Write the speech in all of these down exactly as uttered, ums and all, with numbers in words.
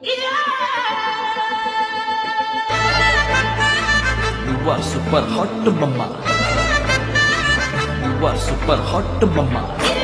You are super hot mama. You are super hot mama.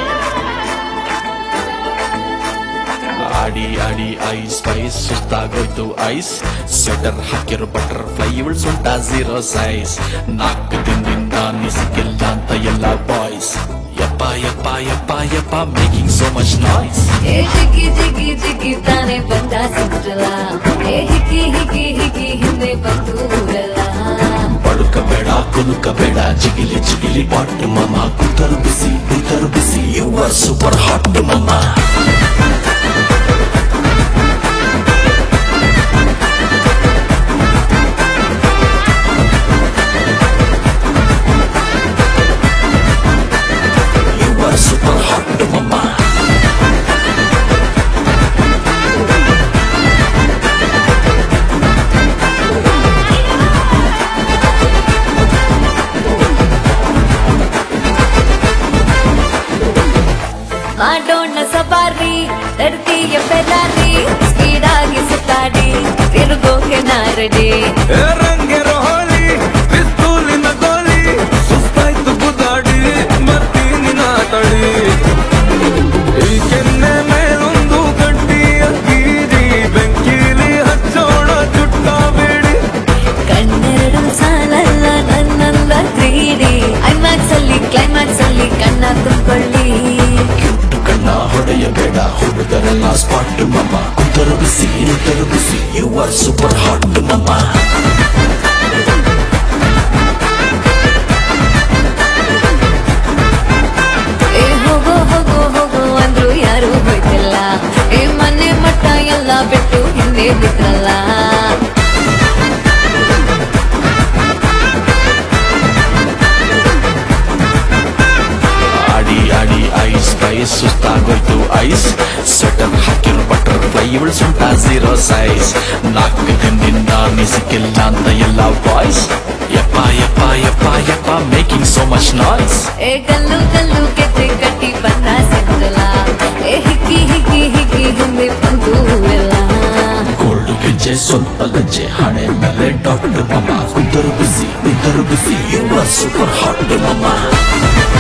ಆಡಿ ಆಡಿ ice spice ಸುಸ್ತಾಗೋಯ್ತು ice sweater ಹಾಕಿರೋ butterfly ಇವಳು ಸೊಂಟ ಝೀರೋ ಸೈಜ್ ನಾಲ್ಕು ದಿನದಿಂದ ನಿಸಿಗಿಲ್ಲ ಅಂತ ಎಲ್ಲ ಬಾಯ್ಸ್ ಯಪ್ಪ ಯಪ್ಪ ಯಪ್ಪ ಯಪ್ಪ ಮೇಕಿಂಗ್ ಸೋ ಮಚ್ ನಾಯ್ಸ್ ಏ ಜಿಗಿ ಜಿಗಿ ಜಿಗಿ ತಾನೆ ಬಂದ ಸಿಕ್ತಲ್ಲ ಏ ಹಿಕ್ಕಿ ಹಿಕ್ಕಿ ಹಿಕ್ಕಿ ಹಿಂದೆ ಬಂದೂರಲ್ಲ ಬಡುಕಬೇಡ ಕುಲುಕಬೇಡ ಜಿಗಿಲಿ ಜಿಗಿಲಿ ಪಾಟ್ ಮಮ್ಮ ಕುತರು ಬಿಸಿ ಕುತರು ಬಿಸಿ you are super hot mama super hot mama ಮಾಡೋಣ ಸವಾರಿ ತರ್ತೀಯ ಫೆರಾರಿ ಸ್ಪೀಡ್ ಆಗಿ ಸುತ್ತಾಡಿ ತಿರುಗೋಕೆ ನಾರಡಿ ರಂಗೆರೋ ಹೋಳಿ ಪಿಸ್ತೂಲಿನ ಗೋಲಿ ಸುಸ್ತಾಯ್ತು ಗುದ್ದಾಡಿ ಬರ್ತೀನಿ ನಾತಡಿ ಈ ಕೆನ್ನೆ ಮೇಲೊಂದು ಗಟ್ಟಿಯ ಗೀರಿ ಬೆಂಕಿಲಿ ಹಚ್ಚೋಣ ಚುಟ್ಟ ಬೇಡಿ ಕಣ್ಣೆರಡು ಸಾಲಲ್ಲ ನನ್ನಲ್ಲ ಕ್ರೀಡಿ ಐಮ್ಯಾಕ್ಸ್ ಅಲ್ಲಿ ಕ್ಲೈಮ್ಯಾಕ್ಸ್ ಅಲ್ಲಿ ಕಣ್ಣ ತುಂಬಿಕೊಳ್ಳಿ ಕಣ್ಣ ಹೊಡೆಯಬೇಡ ಹುಡುಗರೆಲ್ಲ ಸ್ಪಾಟ್ ಮಮ್ಮ ಕುತರು ಬಿಸಿ ಕುತರು ಬಿಸಿ you are super hot mama ಏ ಹೋಗೋ ಹೋಗೋ ಹೋಗೋ ಅಂದ್ರು ಯಾರು ಹೋಯ್ತಿಲ್ಲ ಏ ಮನೆ ಮಟ್ಟ ಎಲ್ಲ ಬಿಟ್ಟು ಹಿಂದೆ ಬಿದ್ರಲ್ಲ ಆಡಿ ಆಡಿ ಐಸ್ ಸ್ಪೈಸ್ ಸುಸ್ತಾಗೋಯ್ತು ಐಸ್ ಸ್ವೆಟರ್ ಹಾಕಿರೋ ಬಟರ್ಫ್ಲೈ ಇವಳು ಸೊಂಟ ಝೀರೋ ಸೈಜ್ ನಾಲ್ಕು ದಿನದಿಂದ ನಿಸಿಗಿಲ್ಲ ಅಂತ ಎಲ್ಲ ಬಾಯ್ಸ್ ಯಪ್ಪ ಯಪ್ಪ ಯಪ್ಪ ಯಪ್ಪ ಮೇಕಿಂಗ್ ಸೋ ಮಚ್ ನಾಯ್ಸ್ ಏ ಕಲ್ಲು ಕಲ್ಲು ಕೆತ್ತೆ ಕಟ್ಟಿ ಬಂದ ಸಿಕ್ತಲ್ಲ ಏ ಹಿಕ್ಕಿ ಹಿಕ್ಕಿ ಹಿಕ್ಕಿ ಹಿಂದೆ ಬಂದು ಎಲ್ಲ ಗೋಲ್ಡ್ ಗೆಜ್ಜೆ ಸ್ವಲ್ಪ ಗಜ್ಜೆ ಹಣೆ ಮೇಲೆ ಡಾಟ್ ಮಮ್ಮ ಕುತರು ಬಿಸಿ ಕುತರು ಬಿಸಿ ಯು ಆರ್ ಸೂಪರ್ ಹಾಟ್ ಮಮ್ಮ